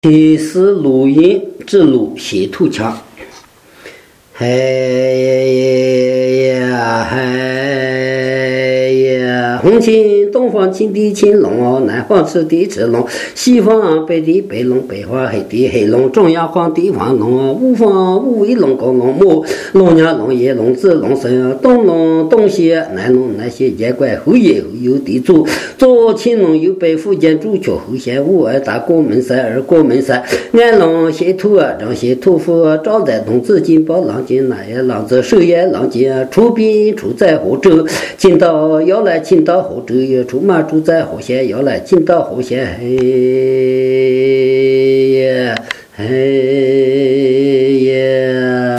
第四录音之路西土墙，嘿呀嘿呀，红旗东方青地青龙，南方赤地赤龙，西方北地北龙，北方黑地黑龙，中央黄地黄龙，五方五位龙高龙母，龙娘龙爷龙子龙神，东龙东西南龙南西夜怪后夜后有地主，左青龙右北福建主角后县五二大国门山二国门山，安龙西土张西土府赵在东子金宝郎金南也郎子手也郎金出兵出在后州，进到要来进到后州也出马住在后县要来进到后县嘿呀嘿呀。